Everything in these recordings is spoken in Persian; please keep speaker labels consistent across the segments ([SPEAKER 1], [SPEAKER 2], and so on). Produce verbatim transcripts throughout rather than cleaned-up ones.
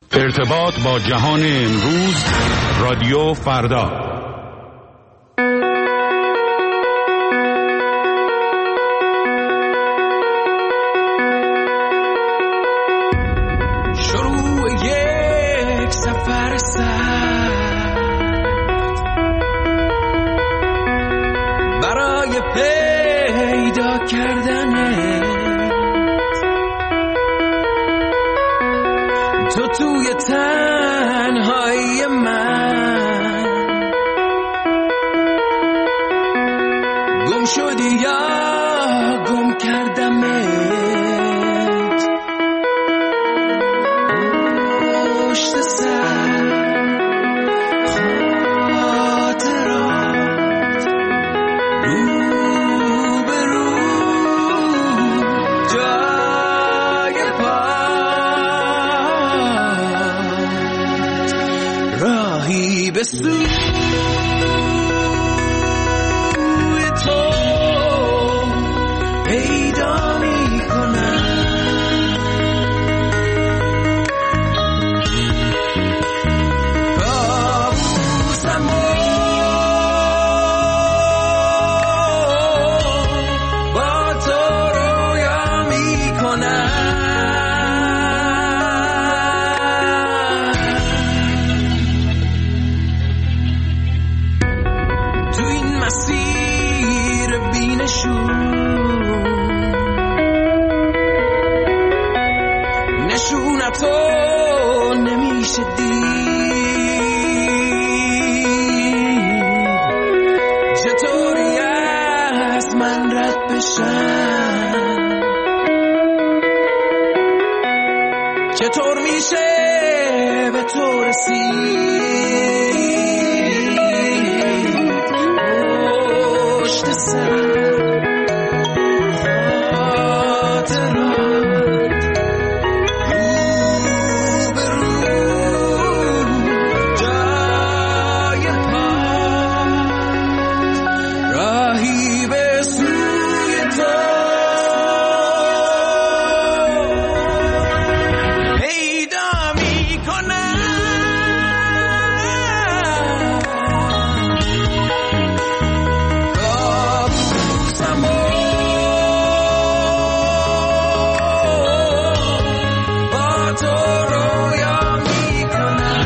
[SPEAKER 1] ارتباط با جهان امروز، رادیو فردا.
[SPEAKER 2] شروع یک سفر سخت برای پیدا کردنت، تو توی تنهایی من گم شدی یا گم کردمت، پشت سر خاطرات رو به رو جای پات راهی به سوی تو پیدا می کنم. کابوسمو با تو رویا می کنم. تو این مسیر بینشون نشونتو نمیشه دید، چطوری از من رد بشن، چطور میشه به تو رسید، پشت سر خاطرات رو به رو جای پات راهی به سوی تو پیدا می کنم. کابوسمو با تو رویا می کنم.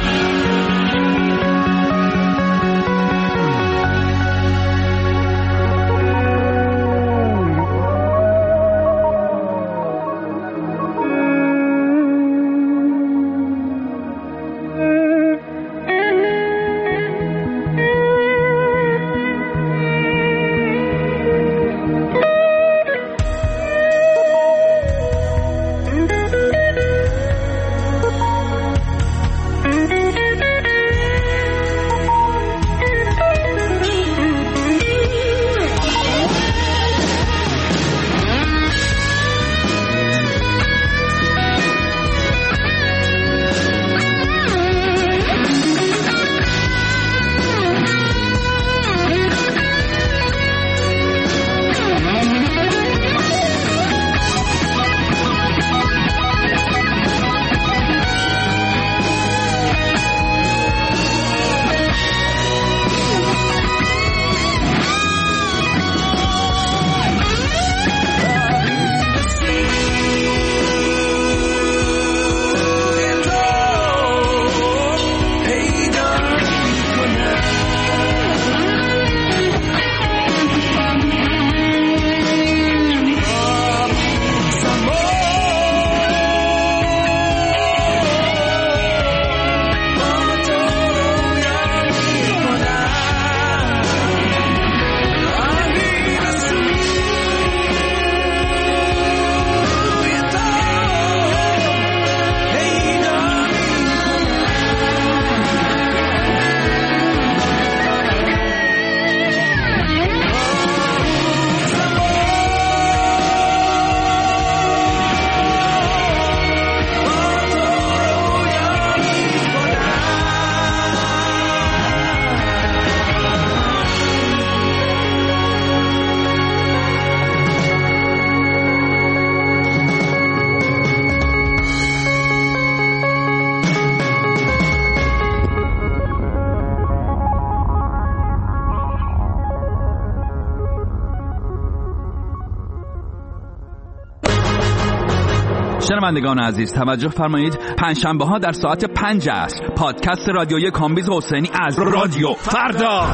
[SPEAKER 3] شنوندگان عزیز توجه فرمایید، پنجشنبه ها در ساعت پنج عصر پادکست رادیویی کامبیز حسینی از رادیو فردا.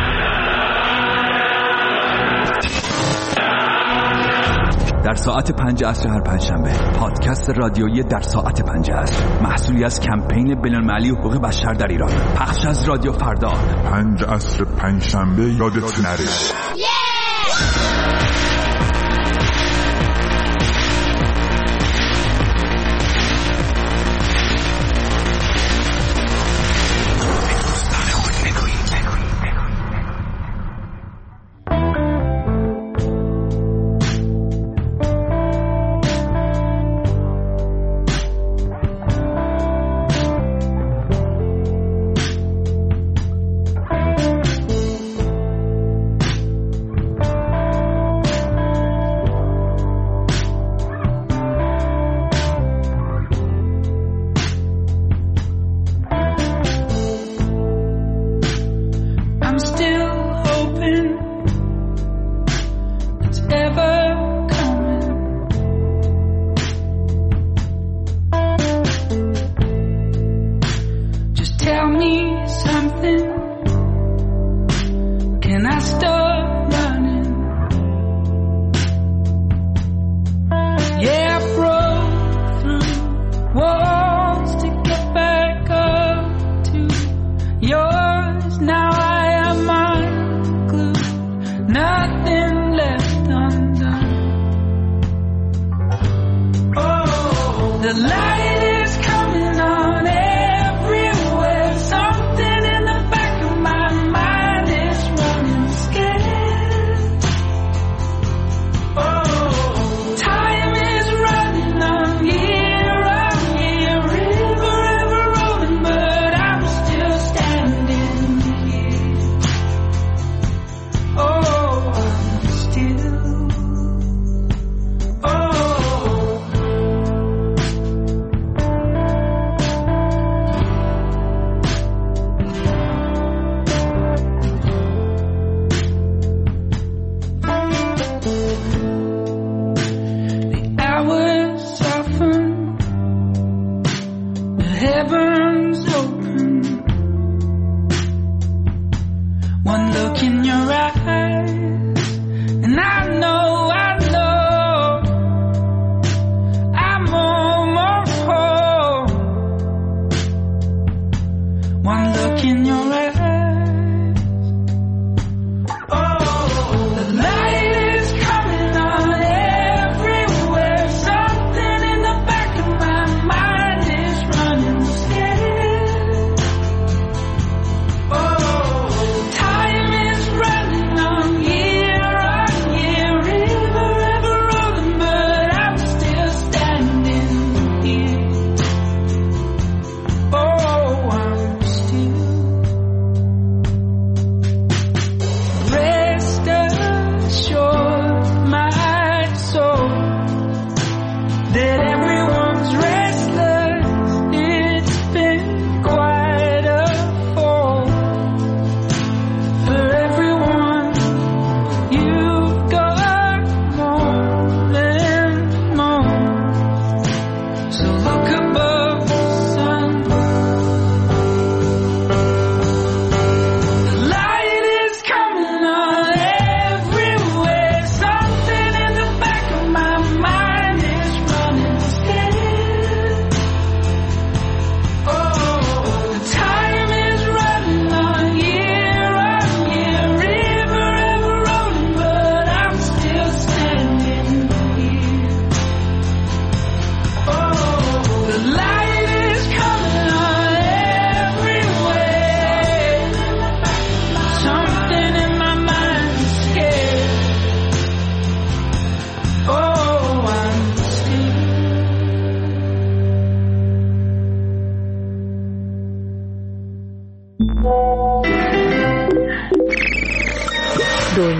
[SPEAKER 3] در ساعت پنج عصر هر پنجشنبه پادکست رادیویی در ساعت پنج عصر، محصولی از کمپین بین‌المللی حقوق بشر در ایران، پخش از رادیو فردا.
[SPEAKER 4] پنج عصر پنجشنبه یادت نره.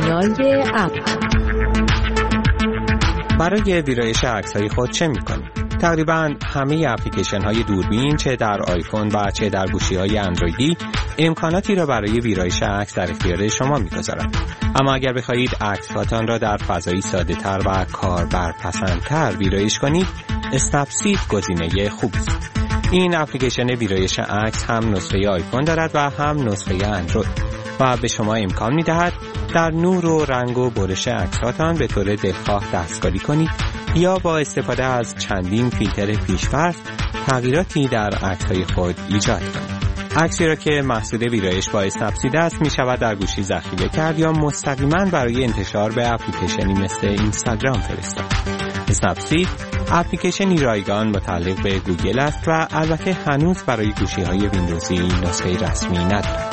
[SPEAKER 5] برای ویرایش عکس‌های خود چه می‌کنی؟ تقریباً همه اپلیکیشن های دوربین چه در آیفون و چه در گوشی های اندرویدی امکاناتی را برای ویرایش عکس در اختیار شما می‌گذارند. اما اگر بخواهید عکس‌هاتان را در فضایی ساده‌تر و کاربرپسندتر ویرایش کنید، اسنپسید گزینه خوبی است. این اپلیکیشن ویرایش عکس هم نسخه آیفون دارد و هم نسخه اندروید و به شما امکان می‌دهد در نور و رنگ و برش عکس‌هاتان به طور دلخواه دستکاری کنید یا با استفاده از چندین فیلتر پیش‌فرض تغییراتی در عکس‌های خود ایجاد کنید. عکسی را که محصول ویرایش با اسنپسید است می شود در گوشی ذخیره کرد یا مستقیما برای انتشار به اپلیکیشنی مثل اینستاگرام فرستاد. اسنپسید اپلیکیشنی رایگان متعلق به گوگل است و البته هنوز برای گوشی‌های ویندوزی نسخه رسمی ندارد.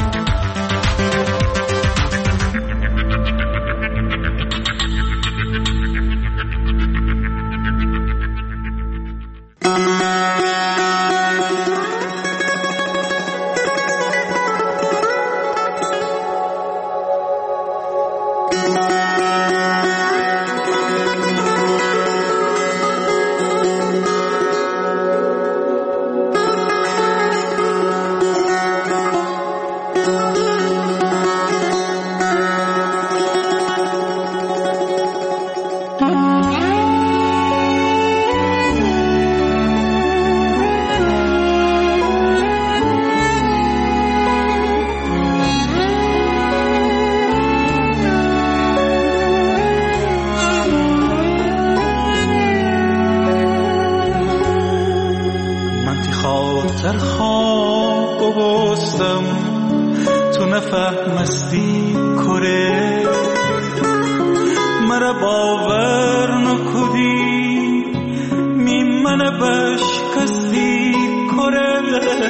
[SPEAKER 6] در خواب ببستم تو نفهمستی کره مرا باور نکدی می من بشکستی کره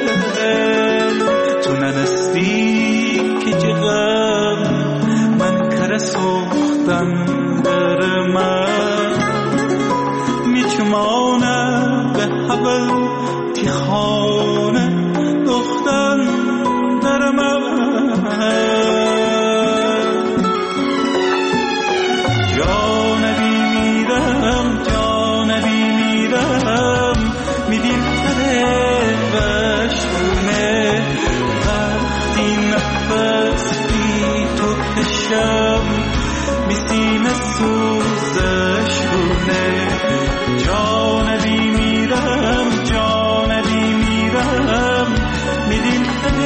[SPEAKER 6] تو ننستی که جغم من کره سوختم در من می چمانم به حبل خانه دختن در من جانبی میرم جانبی میرم میدیم تره بشونه وقتی نفس بی تو کشم میسینه سوزش کنه جانبی میرم میدیم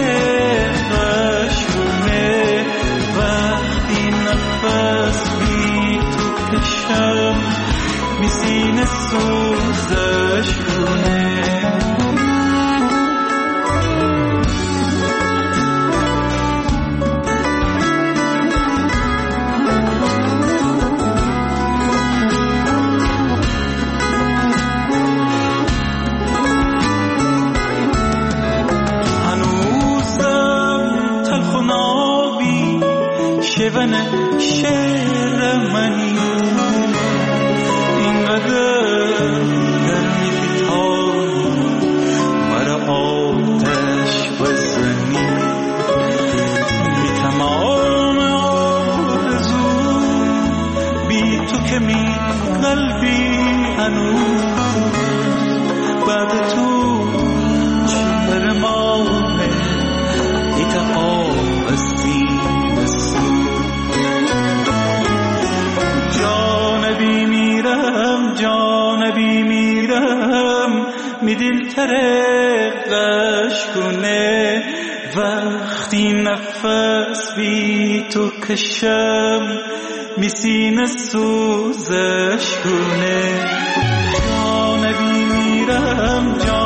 [SPEAKER 6] خشونه وقتی نفس بی تو کشم میسینه سوزش کنه شون شعر منی اینقدر گرمی پیتانی مرا آتش بزنی بی تمام آرزو بی تو که می قلبی هنوز بعد تو چهر مانه اتفاق استی جانبی میرم می دل ترقش کنه وقتی نفس بی تو کشم می سینه سوزش کنه جانبی میرم جانبی